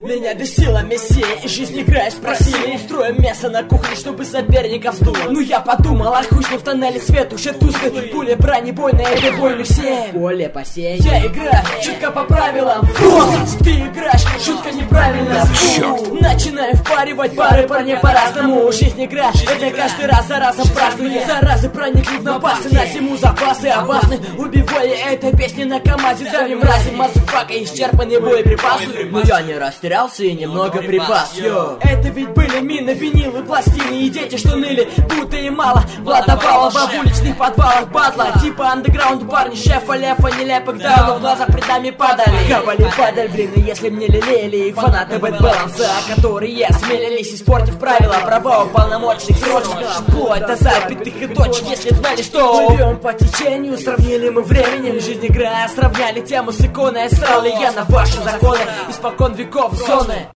Меня бесила мессия, и жизнь играешь просили. Строим мясо на кухне, чтобы соперников сдуло. Ну я подумал, а хуй в тоннеле свет уже тусклый. Пуля бронебойная, это бой всем. Поле посеян. Я играю чутко по правилам. Ты играешь шутка неправильно. Начинаю впаривать пары парней по-разному. Жизнь игра, это каждый раз за разом празднует. Заразы проникли в напасы, на зиму запасы опасны. Убивая этой песни на команде, давим мрази, мазафака, исчерпанные боеприпасы. Но я не растерялся и немного припас. Это ведь были мины, винилы, пластины и дети, что ныли, будто и мало. Владовало в уличных подвалах батла, типа андеграунд парни, шефа, лефа, нелепых даунов, в глаза пред нами падали. Хавали падаль, блин, и если мне лелеяли их фанаты бэтбаланса, которые осмелились, испортив правила, права уполномоченных срочно, вплоть до запятых и точек, если знали, что плывем по течению, сравнили мы временем, жизнь игра, сравняли тему с иконой, стал ли я на ваши законы, испокон веков зоны.